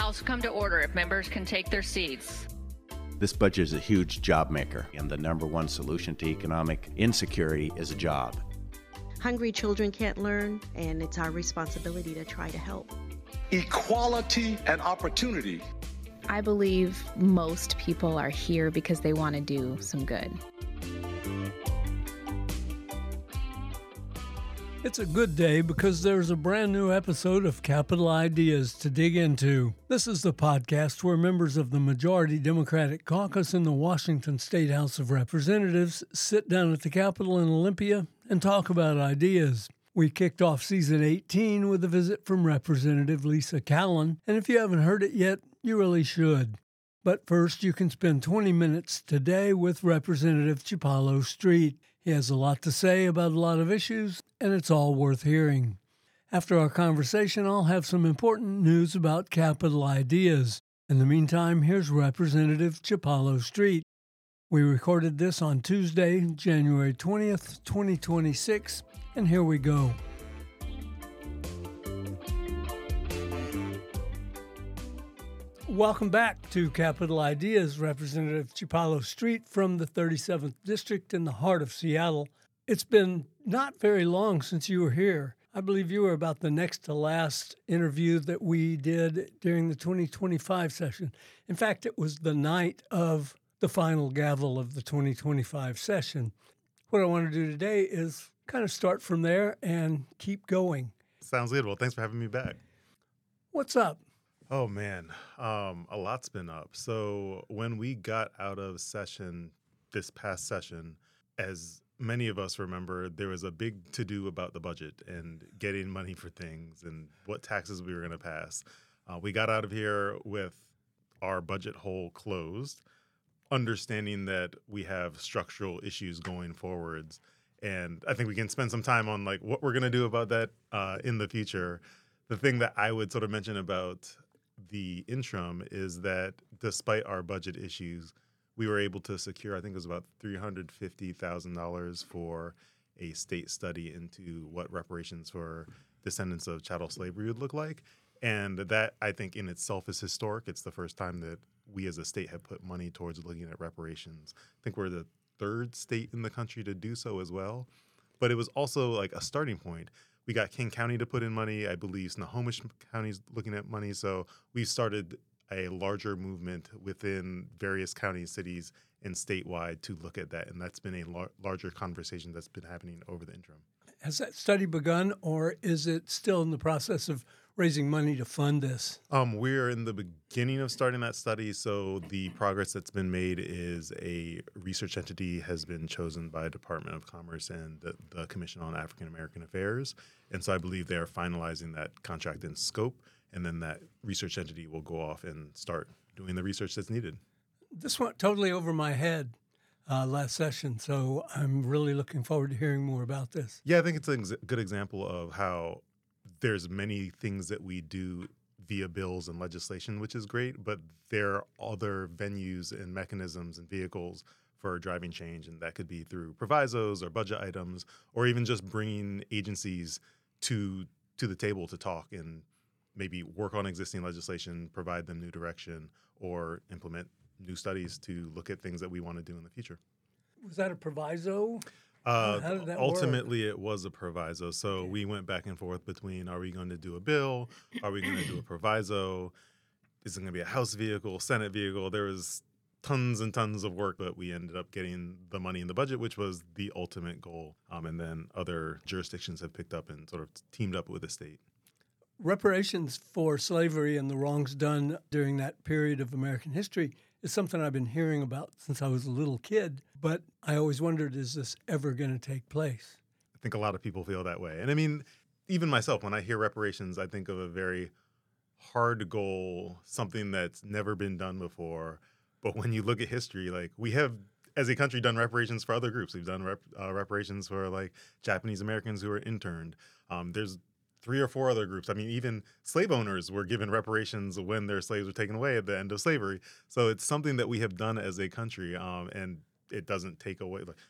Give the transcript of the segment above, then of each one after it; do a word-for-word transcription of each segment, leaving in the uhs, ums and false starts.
House come to order if members can take their seats. This budget is a huge job maker, and the number one solution to economic insecurity is a job. Hungry children can't learn, and it's our responsibility to try to help. Equality and opportunity. I believe most people are here because they want to do some good. It's a good day because there's a brand new episode of Capital Ideas to dig into. This is the podcast where members of the majority Democratic caucus in the Washington State House of Representatives sit down at the Capitol in Olympia and talk about ideas. We kicked off season eighteen with a visit from Representative Lisa Callan, and if you haven't heard it yet, you really should. But first, you can spend twenty minutes today with Representative Chipalo Street. He has a lot to say about a lot of issues, and it's all worth hearing. After our conversation, I'll have some important news about Capital Ideas. In the meantime, here's Representative Chipalo Street. We recorded this on Tuesday, January twentieth, twenty twenty-six, and here we go. Welcome back to Capital Ideas, Representative Chipalo Street from the thirty-seventh District in the heart of Seattle. It's been not very long since you were here. I believe you were about the next to last interview that we did during the twenty twenty-five session. In fact, it was the night of the final gavel of the twenty twenty-five session. What I want to do today is kind of start from there and keep going. Sounds good. Well, thanks for having me back. What's up? Oh, man, um, a lot's been up. So when we got out of session this past session, as many of us remember, there was a big to-do about the budget and getting money for things and what taxes we were going to pass. Uh, we got out of here with our budget hole closed, understanding that we have structural issues going forwards. And I think we can spend some time on like what we're going to do about that uh, in the future. The thing that I would sort of mention about the interim is that despite our budget issues, we were able to secure, I think it was about three hundred fifty thousand dollars for a state study into what reparations for descendants of chattel slavery would look like. And that, I think, in itself is historic. It's the first time that we as a state have put money towards looking at reparations. I think we're the third state in the country to do so as well. But it was also like a starting point. We got King County to put in money. I believe Snohomish County's looking at money. So we started a larger movement within various counties, cities, and statewide to look at that. And that's been a lar- larger conversation that's been happening over the interim. Has that study begun, or is it still in the process of raising money to fund this? Um, we're in the beginning of starting that study. So the progress that's been made is a research entity has been chosen by Department of Commerce and the, the Commission on African American Affairs. And so I believe they are finalizing that contract in scope. And then that research entity will go off and start doing the research that's needed. This went totally over my head uh, last session, so I'm really looking forward to hearing more about this. Yeah, I think it's a ex- good example of how there's many things that we do via bills and legislation, which is great, but there are other venues and mechanisms and vehicles for driving change, and that could be through provisos or budget items, or even just bringing agencies to to the table to talk and maybe work on existing legislation, provide them new direction, or implement new studies to look at things that we want to do in the future. Was that a proviso? Uh, How did that ultimately, work? It was a proviso. So Okay. we went back and forth between, are we going to do a bill? Are we going to do a proviso? Is it going to be a House vehicle, Senate vehicle? There was tons and tons of work, but we ended up getting the money in the budget, which was the ultimate goal. Um, and then other jurisdictions have picked up and sort of teamed up with the state. Reparations for slavery and the wrongs done during that period of American history is something I've been hearing about since I was a little kid, but I always wondered, is this ever going to take place? I think a lot of people feel that way. And I mean, even myself, when I hear reparations, I think of a very hard goal, something that's never been done before. But when you look at history, like we have, as a country, done reparations for other groups. We've done rep, uh, reparations for like Japanese Americans who were interned. Um, there's three or four other groups. I mean, even slave owners were given reparations when their slaves were taken away at the end of slavery. So it's something that we have done as a country, um, and it doesn't take away. Like,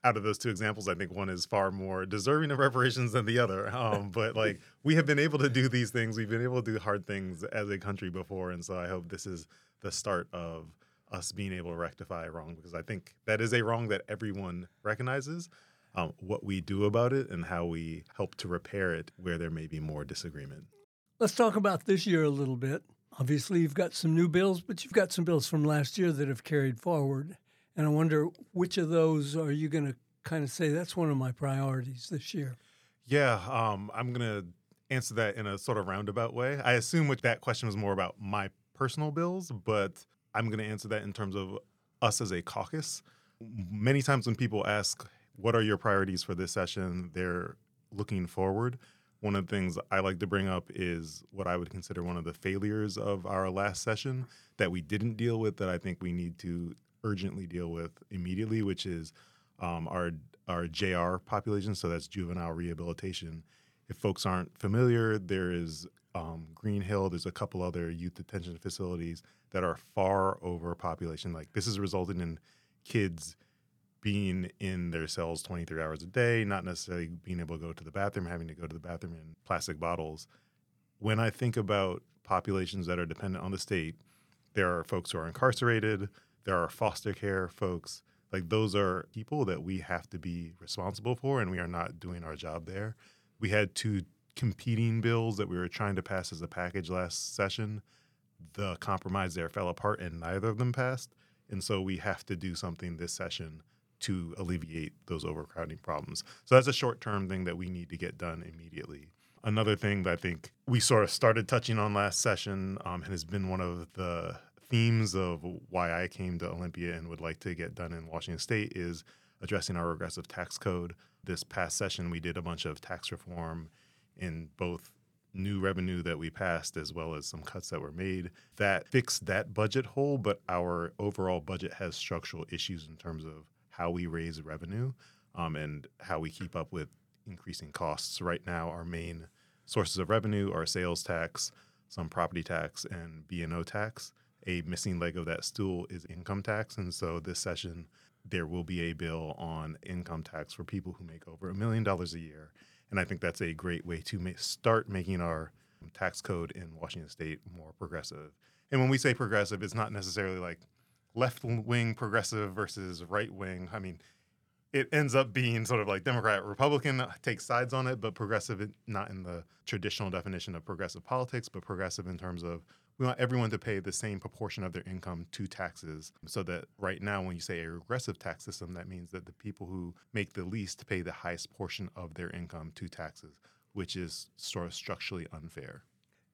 out of those two examples, I think one is far more deserving of reparations than the other. Um, but like we have been able to do these things. We've been able to do hard things as a country before. And so I hope this is the start of us being able to rectify a wrong, because I think that is a wrong that everyone recognizes. Um, what we do about it and how we help to repair it where there may be more disagreement. Let's talk about this year a little bit. Obviously, you've got some new bills, but you've got some bills from last year that have carried forward. And I wonder, which of those are you going to kind of say, that's one of my priorities this year? Yeah, um, I'm going to answer that in a sort of roundabout way. I assume what that question was more about my personal bills, but I'm going to answer that in terms of us as a caucus. Many times when people ask, what are your priorities for this session, they're looking forward. One of the things I like to bring up is what I would consider one of the failures of our last session that we didn't deal with that I think we need to urgently deal with immediately, which is um, our our J R population, so that's juvenile rehabilitation. If folks aren't familiar, there is um, Green Hill, there's a couple other youth detention facilities that are far over population. Like this is resulting in kids being in their cells twenty-three hours a day, not necessarily being able to go to the bathroom, having to go to the bathroom in plastic bottles. When I think about populations that are dependent on the state, there are folks who are incarcerated, there are foster care folks. Like those are people that we have to be responsible for, and we are not doing our job there. We had two competing bills that we were trying to pass as a package last session. The compromise there fell apart and neither of them passed. And so we have to do something this session to alleviate those overcrowding problems. So that's a short-term thing that we need to get done immediately. Another thing that I think we sort of started touching on last session um, and has been one of the themes of why I came to Olympia and would like to get done in Washington State is addressing our regressive tax code. This past session, we did a bunch of tax reform in both new revenue that we passed as well as some cuts that were made that fixed that budget hole, but our overall budget has structural issues in terms of how we raise revenue um, and how we keep up with increasing costs. Right now, our main sources of revenue are sales tax, some property tax, and B and O tax. A missing leg of that stool is income tax. And so this session, there will be a bill on income tax for people who make over a million dollars a year. And I think that's a great way to ma- start making our tax code in Washington State more progressive. And when we say progressive, it's not necessarily like left-wing progressive versus right-wing. I mean, it ends up being sort of like Democrat, Republican takes sides on it, but progressive, not in the traditional definition of progressive politics, but progressive in terms of we want everyone to pay the same proportion of their income to taxes, so that right now when you say a regressive tax system, that means that the people who make the least pay the highest portion of their income to taxes, which is sort of structurally unfair.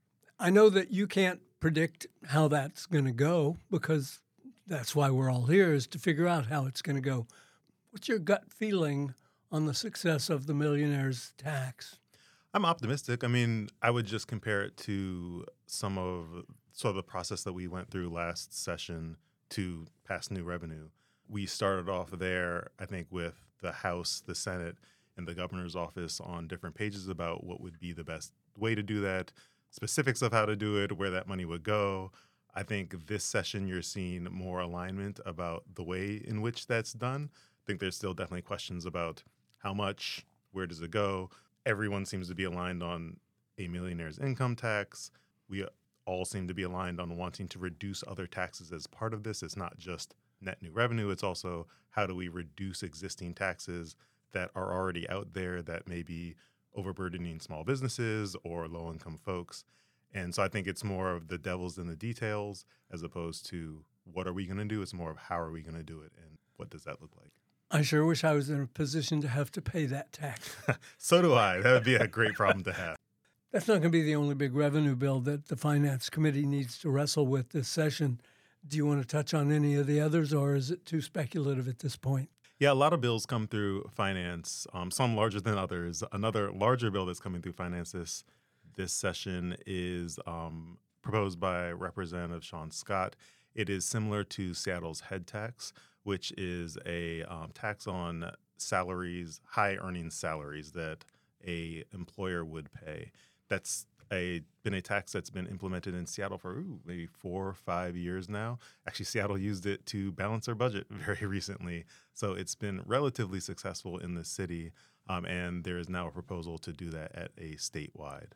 I know that you can't predict how that's going to go because that's why we're all here, is to figure out how it's going to go. What's your gut feeling on the success of the millionaire's tax? I'm optimistic. I mean, I would just compare it to some of sort of the process that we went through last session to pass new revenue. We started off there, I think, with the House, the Senate, and the governor's office on different pages about what would be the best way to do that, specifics of how to do it, where that money would go. I think this session you're seeing more alignment about the way in which that's done. I think there's still definitely questions about how much, where does it go. Everyone seems to be aligned on a millionaire's income tax. We all seem to be aligned on wanting to reduce other taxes as part of this. It's not just net new revenue. It's also how do we reduce existing taxes that are already out there that may be overburdening small businesses or low-income folks. And so I think it's more of the devil's in the details as opposed to what are we going to do? It's more of how are we going to do it and what does that look like? I sure wish I was in a position to have to pay that tax. So do I. That would be a great problem to have. That's not going to be the only big revenue bill that the Finance Committee needs to wrestle with this session. Do you want to touch on any of the others, or is it too speculative at this point? Yeah, a lot of bills come through finance, um, some larger than others. Another larger bill that's coming through finance this, this session is um, proposed by Representative Sean Scott. It is similar to Seattle's head tax, which is a um, tax on salaries, high earning salaries that a employer would pay. That's a been a tax that's been implemented in Seattle for ooh, maybe four or five years now. Actually, Seattle used it to balance their budget very recently. So it's been relatively successful in the city, um, and there is now a proposal to do that at a statewide.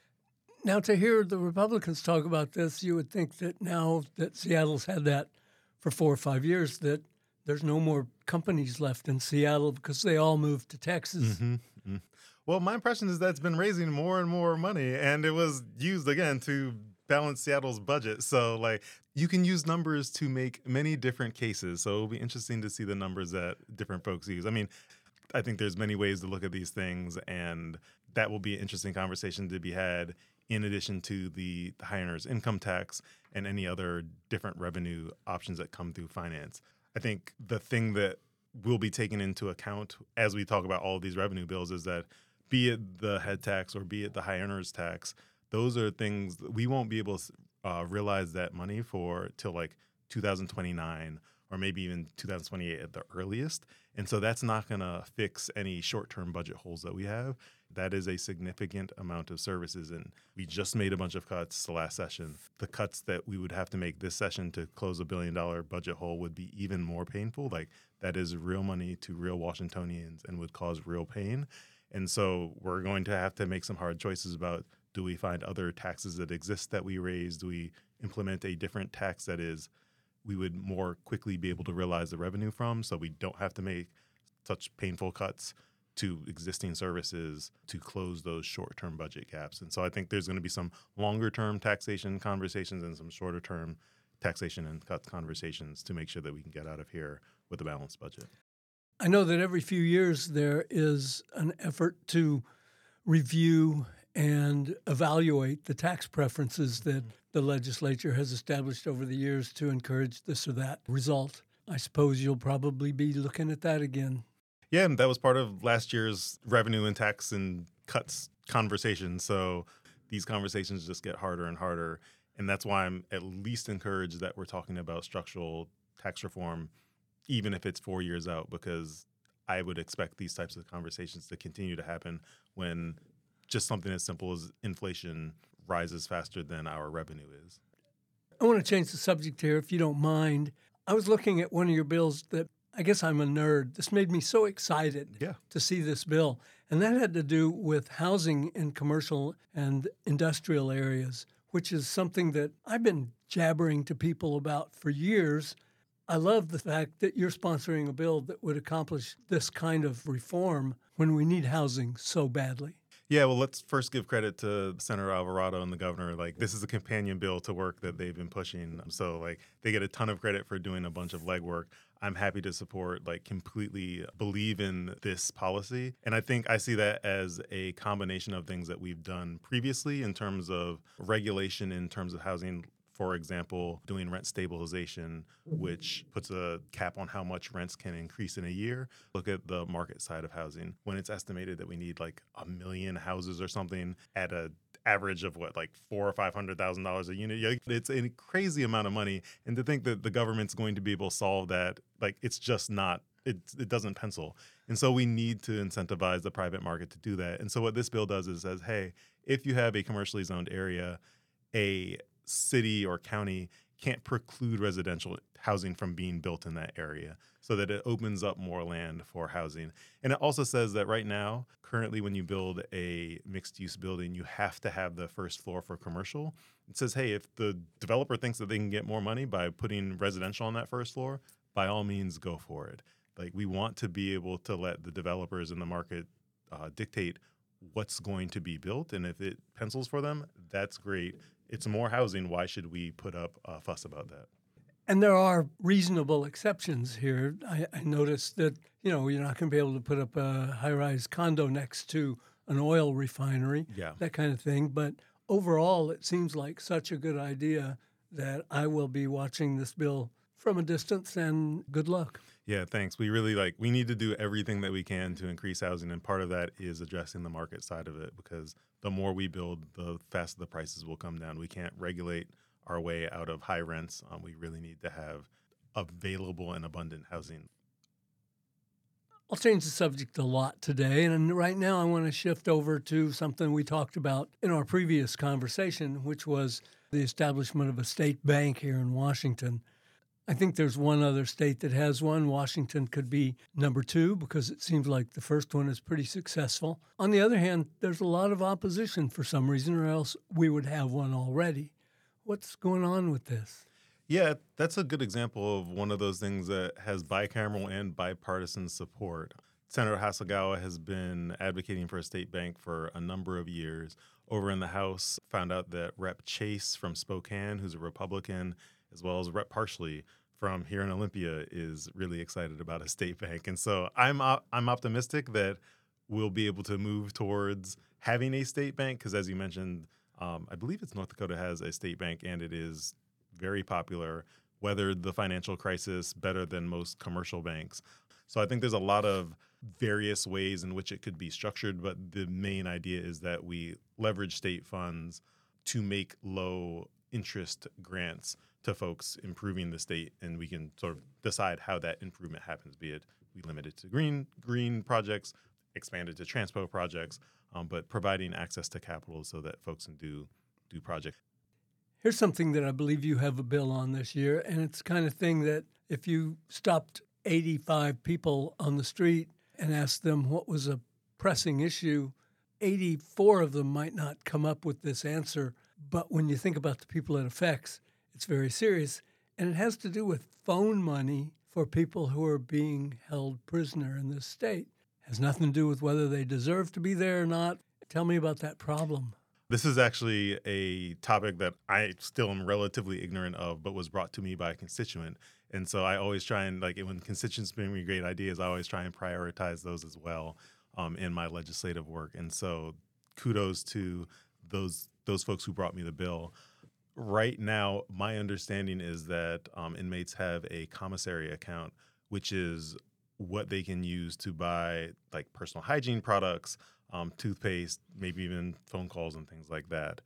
Now, to hear the Republicans talk about this, you would think that now that Seattle's had that for four or five years, that there's no more companies left in Seattle because they all moved to Texas. Mm-hmm. Mm-hmm. Well, my impression is that it's been raising more and more money, and it was used again to balance Seattle's budget. So, like, you can use numbers to make many different cases. So it'll be interesting to see the numbers that different folks use. I mean, I think there's many ways to look at these things, and that will be an interesting conversation to be had in addition to the, the high earners income tax and any other different revenue options that come through finance. I think the thing that will be taken into account as we talk about all of these revenue bills is that be it the head tax or be it the high earners tax, those are things that we won't be able to uh, realize that money for till like two thousand twenty-nine or maybe even two thousand twenty-eight at the earliest. And so that's not going to fix any short-term budget holes that we have. That is a significant amount of services. And we just made a bunch of cuts the last session. The cuts that we would have to make this session to close a billion dollar budget hole would be even more painful. Like, that is real money to real Washingtonians and would cause real pain. And so we're going to have to make some hard choices about, do we find other taxes that exist that we raise? Do we implement a different tax that is we would more quickly be able to realize the revenue from, so we don't have to make such painful cuts to existing services to close those short-term budget gaps? And so I think there's going to be some longer-term taxation conversations and some shorter-term taxation and cuts conversations to make sure that we can get out of here with a balanced budget. I know that every few years there is an effort to review and evaluate the tax preferences that the legislature has established over the years to encourage this or that result. I suppose you'll probably be looking at that again. Yeah, and that was part of last year's revenue and tax and cuts conversation. So these conversations just get harder and harder. And that's why I'm at least encouraged that we're talking about structural tax reform, even if it's four years out, because I would expect these types of conversations to continue to happen when just something as simple as inflation rises faster than our revenue is. I want to change the subject here, if you don't mind. I was looking at one of your bills that, I guess I'm a nerd. This made me so excited yeah. to see this bill. And that had to do with housing in commercial and industrial areas, which is something that I've been jabbering to people about for years. I love the fact that you're sponsoring a bill that would accomplish this kind of reform when we need housing so badly. Yeah, well, let's first give credit to Senator Alvarado and the governor. Like, this is a companion bill to work that they've been pushing. So, like, they get a ton of credit for doing a bunch of legwork. I'm happy to support, like, completely believe in this policy. And I think I see that as a combination of things that we've done previously in terms of regulation, in terms of housing. For example, doing rent stabilization, which puts a cap on how much rents can increase in a year. Look at the market side of housing. When it's estimated that we need like a million houses or something at an average of what, like four or five hundred thousand dollars a unit, it's a crazy amount of money. And to think that the government's going to be able to solve that, like, it's just not. It, it doesn't pencil. And so we need to incentivize the private market to do that. And so what this bill does is says, hey, if you have a commercially zoned area, a city or county can't preclude residential housing from being built in that area, so that it opens up more land for housing. And it also says that right now, currently when you build a mixed-use building, you have to have the first floor for commercial. It says, hey, if the developer thinks that they can get more money by putting residential on that first floor, by all means, go for it. Like, we want to be able to let the developers in the market uh, dictate what's going to be built. And if it pencils for them, that's great. It's more housing. Why should we put up a fuss about that? And there are reasonable exceptions here. I, I noticed that, you know, you're not going to be able to put up a high-rise condo next to an oil refinery, yeah. that kind of thing. But overall, it seems like such a good idea that I will be watching this bill from a distance, and good luck. Yeah, thanks. We really like, we need to do everything that we can to increase housing. And part of that is addressing the market side of it, because the more we build, the faster the prices will come down. We can't regulate our way out of high rents. Um, we really need to have available and abundant housing. I'll change the subject a lot today, and right now I want to shift over to something we talked about in our previous conversation, which was the establishment of a state bank here in Washington. I think there's one other state that has one. Washington could be number two because it seems like the first one is pretty successful. On the other hand, there's a lot of opposition for some reason, or else we would have one already. What's going on with this? Yeah, that's a good example of one of those things that has bicameral and bipartisan support. Senator Hasegawa has been advocating for a state bank for a number of years. Over in the House, found out that Representative Chase from Spokane, who's a Republican, as well as Representative Parsley from here in Olympia, is really excited about a state bank. And so I'm op- I'm optimistic that we'll be able to move towards having a state bank because, as you mentioned, um, I believe it's North Dakota has a state bank, and it is very popular, weathered the financial crisis better than most commercial banks. So I think there's a lot of various ways in which it could be structured, but the main idea is that we leverage state funds to make low interest grants to folks improving the state, and we can sort of decide how that improvement happens, be it we limit it to green green projects, expand it to transpo projects, um, but providing access to capital so that folks can do do projects. Here's something that I believe you have a bill on this year, and it's the kind of thing that if you stopped eighty-five people on the street and asked them what was a pressing issue, eighty-four of them might not come up with this answer. But when you think about the people it affects, it's very serious. And it has to do with phone money for people who are being held prisoner in this state. It has nothing to do with whether they deserve to be there or not. Tell me about that problem. This is actually a topic that I still am relatively ignorant of, but was brought to me by a constituent. And so I always try and, like, when constituents bring me great ideas, I always try and prioritize those as well um, in my legislative work. And so kudos to those those folks who brought me the bill. Right now, my understanding is that um, inmates have a commissary account, which is what they can use to buy, like, personal hygiene products, Um, toothpaste, maybe even phone calls and things like that.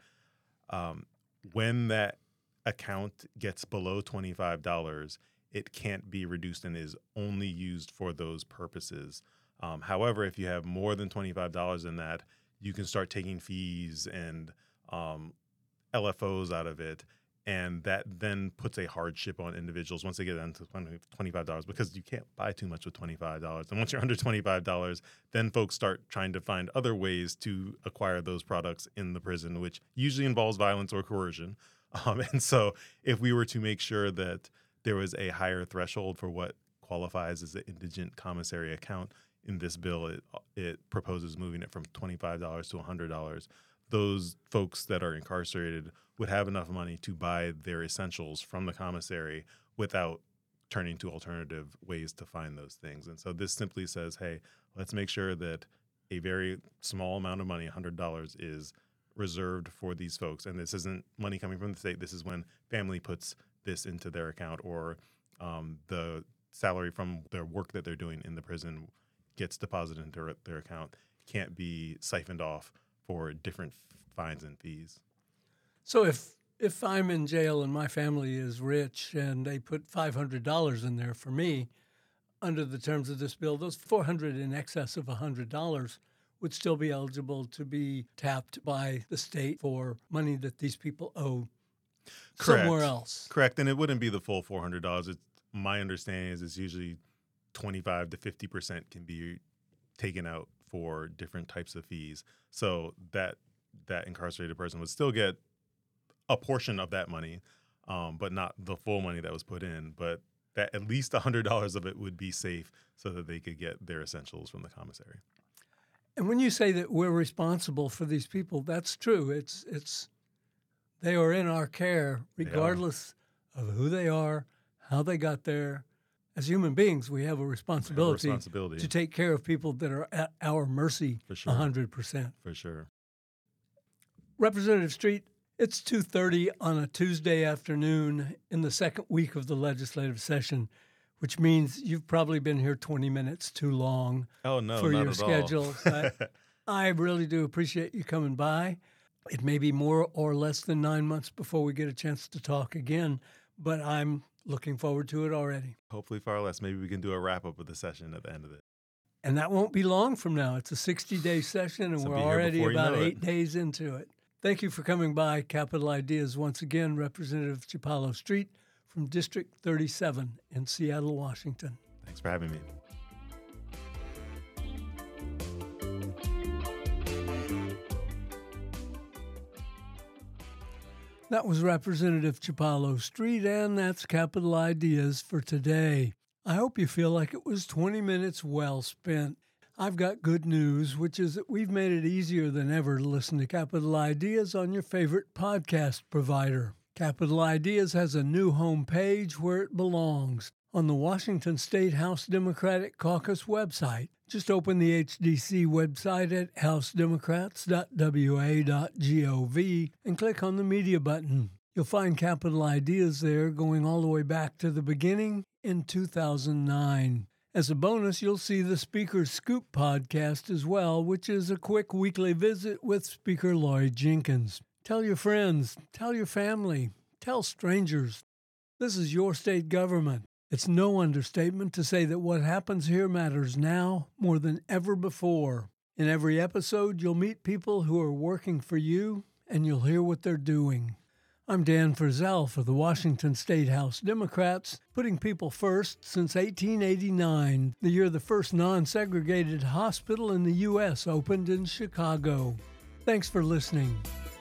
Um, when that account gets below twenty-five dollars, it can't be reduced and is only used for those purposes. Um, however, if you have more than twenty-five dollars in that, you can start taking fees and um, L F Os out of it. And that then puts a hardship on individuals once they get down to twenty-five dollars because you can't buy too much with twenty-five dollars. And once you're under twenty-five dollars, then folks start trying to find other ways to acquire those products in the prison, which usually involves violence or coercion. Um, and so if we were to make sure that there was a higher threshold for what qualifies as an indigent commissary account in this bill, it, it proposes moving it from twenty-five dollars to one hundred dollars. Those folks that are incarcerated would have enough money to buy their essentials from the commissary without turning to alternative ways to find those things. And so this simply says, hey, let's make sure that a very small amount of money, one hundred dollars, is reserved for these folks. And this isn't money coming from the state. This is when family puts this into their account, or um, the salary from their work that they're doing in the prison gets deposited into their account. Can't be siphoned off for different fines and fees. So if if I'm in jail and my family is rich and they put five hundred dollars in there for me, under the terms of this bill, those four hundred dollars in excess of one hundred dollars would still be eligible to be tapped by the state for money that these people owe Correct. somewhere else. Correct. And it wouldn't be the full four hundred dollars. It's, my understanding is it's usually twenty-five to fifty percent can be taken out for different types of fees. So that that incarcerated person would still get a portion of that money, um, but not the full money that was put in. But that at least one hundred dollars of it would be safe so that they could get their essentials from the commissary. And when you say that we're responsible for these people, that's true. It's it's they are in our care regardless of who they are, how they got there. As human beings, we have a responsibility, have a responsibility to take care of people that are at our mercy For sure. one hundred percent. For sure. Representative Street, it's two thirty on a Tuesday afternoon in the second week of the legislative session, which means you've probably been here twenty minutes too long Oh, no, for not your at schedule. all. I, I really do appreciate you coming by. It may be more or less than nine months before we get a chance to talk again, but I'm looking forward to it already. Hopefully far less. Maybe we can do a wrap-up of the session at the end of it. And that won't be long from now. It's a sixty-day session, and So we're be here already before you about know it. eight days into it. Thank you for coming by Capital Ideas once again, Representative Chapalo Street from District thirty-seven in Seattle, Washington. Thanks for having me. That was Representative Chapalo Street, and that's Capital Ideas for today. I hope you feel like it was twenty minutes well spent. I've got good news, which is that we've made it easier than ever to listen to Capital Ideas on your favorite podcast provider. Capital Ideas has a new homepage where it belongs, on the Washington State House Democratic Caucus website. Just open the H D C website at house democrats dot w a dot gov and click on the media button. You'll find Capital Ideas there going all the way back to the beginning in two thousand nine. As a bonus, you'll see the Speaker's Scoop podcast as well, which is a quick weekly visit with Speaker Lloyd Jenkins. Tell your friends, tell your family, tell strangers. This is your state government. It's no understatement to say that what happens here matters now more than ever before. In every episode, you'll meet people who are working for you, and you'll hear what they're doing. I'm Dan Frizzell for the Washington State House Democrats, putting people first since eighteen eighty-nine, the year the first non-segregated hospital in the U S opened in Chicago. Thanks for listening.